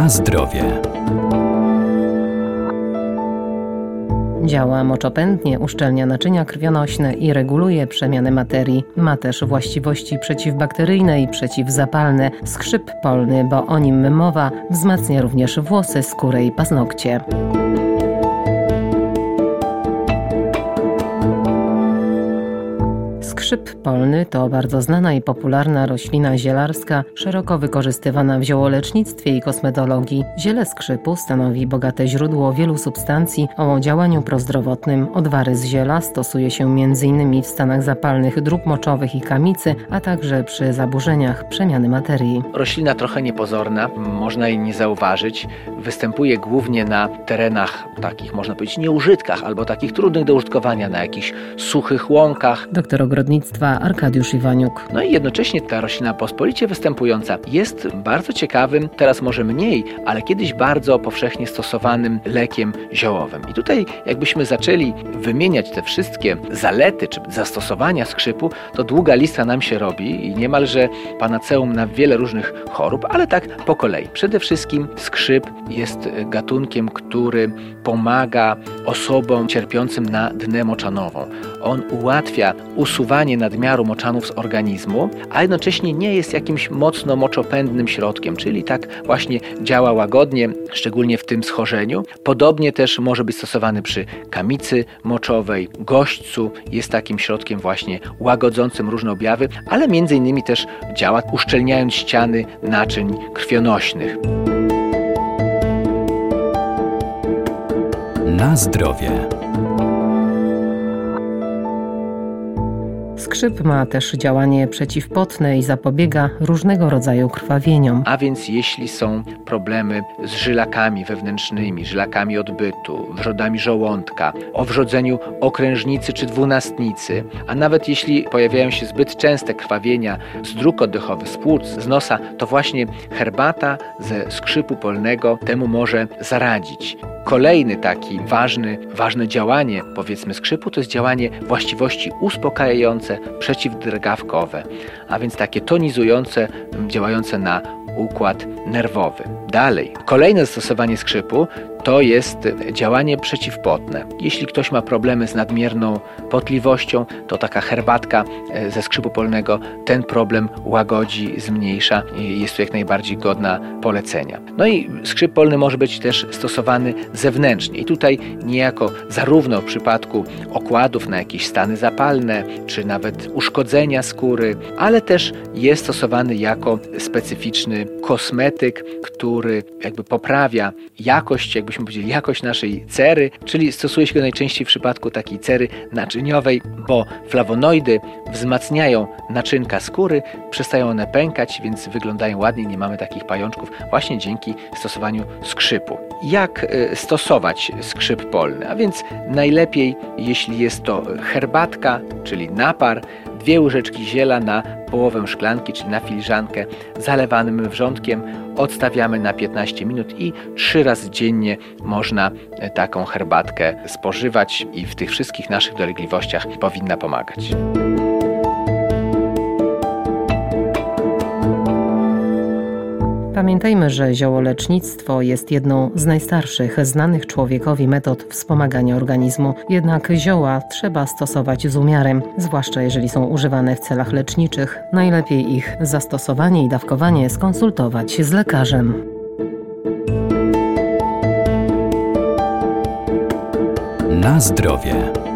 Na zdrowie. Działa moczopędnie, uszczelnia naczynia krwionośne i reguluje przemianę materii. Ma też właściwości przeciwbakteryjne i przeciwzapalne. Skrzyp polny, bo o nim mowa, wzmacnia również włosy, skórę i paznokcie. Skrzyp polny to bardzo znana i popularna roślina zielarska, szeroko wykorzystywana w ziołolecznictwie i kosmetologii. Ziele skrzypu stanowi bogate źródło wielu substancji o działaniu prozdrowotnym. Odwary z ziela stosuje się m.in. w stanach zapalnych dróg moczowych i kamicy, a także przy zaburzeniach przemiany materii. Roślina trochę niepozorna, można jej nie zauważyć. Występuje głównie na terenach takich, można powiedzieć, nieużytkach albo takich trudnych do użytkowania, na jakichś suchych łąkach. Doktor ogrodnictwa Arkadiusz Iwaniuk. No i jednocześnie ta roślina pospolicie występująca jest bardzo ciekawym, teraz może mniej, ale kiedyś bardzo powszechnie stosowanym lekiem ziołowym. I tutaj jakbyśmy zaczęli wymieniać te wszystkie zalety czy zastosowania skrzypu, to długa lista nam się robi i niemalże panaceum na wiele różnych chorób, ale tak po kolei. Przede wszystkim skrzyp jest gatunkiem, który pomaga osobom cierpiącym na dnę moczanową. On ułatwia usuwanie nadmiaru moczanów z organizmu, a jednocześnie nie jest jakimś mocno moczopędnym środkiem, czyli tak właśnie działa łagodnie, szczególnie w tym schorzeniu. Podobnie też może być stosowany przy kamicy moczowej, gośćcu, jest takim środkiem właśnie łagodzącym różne objawy, ale między innymi też działa uszczelniając ściany naczyń krwionośnych. Na zdrowie. Skrzyp ma też działanie przeciwpotne i zapobiega różnego rodzaju krwawieniom. A więc jeśli są problemy z żylakami wewnętrznymi, żylakami odbytu, wrzodami żołądka, o wrzodzeniu okrężnicy czy dwunastnicy, a nawet jeśli pojawiają się zbyt częste krwawienia z dróg oddechowych, z płuc, z nosa, to właśnie herbata ze skrzypu polnego temu może zaradzić. Kolejny taki ważne działanie, powiedzmy, skrzypu to jest działanie właściwości uspokajające, przeciwdrgawkowe, a więc takie tonizujące, działające na układ nerwowy. Dalej, kolejne zastosowanie skrzypu to jest działanie przeciwpotne. Jeśli ktoś ma problemy z nadmierną potliwością, to taka herbatka ze skrzypu polnego ten problem łagodzi, zmniejsza i jest to jak najbardziej godna polecenia. No i skrzyp polny może być też stosowany zewnętrznie i tutaj niejako zarówno w przypadku okładów na jakieś stany zapalne, czy nawet uszkodzenia skóry, ale też jest stosowany jako specyficzny kosmetyk, który jakby poprawia jakość, jakbyśmy powiedzieli, jakość naszej cery, czyli stosuje się go najczęściej w przypadku takiej cery naczyniowej, bo flawonoidy wzmacniają naczynka skóry, przestają one pękać, więc wyglądają ładnie, nie mamy takich pajączków właśnie dzięki stosowaniu skrzypu. Jak stosować skrzyp polny? A więc najlepiej, jeśli jest to herbatka, czyli napar, 2 łyżeczki ziela na połowę szklanki, czyli na filiżankę, zalewanym wrzątkiem, odstawiamy na 15 minut i 3 razy dziennie można taką herbatkę spożywać i w tych wszystkich naszych dolegliwościach powinna pomagać. Pamiętajmy, że ziołolecznictwo jest jedną z najstarszych znanych człowiekowi metod wspomagania organizmu. Jednak zioła trzeba stosować z umiarem, zwłaszcza jeżeli są używane w celach leczniczych. Najlepiej ich zastosowanie i dawkowanie skonsultować z lekarzem. Na zdrowie.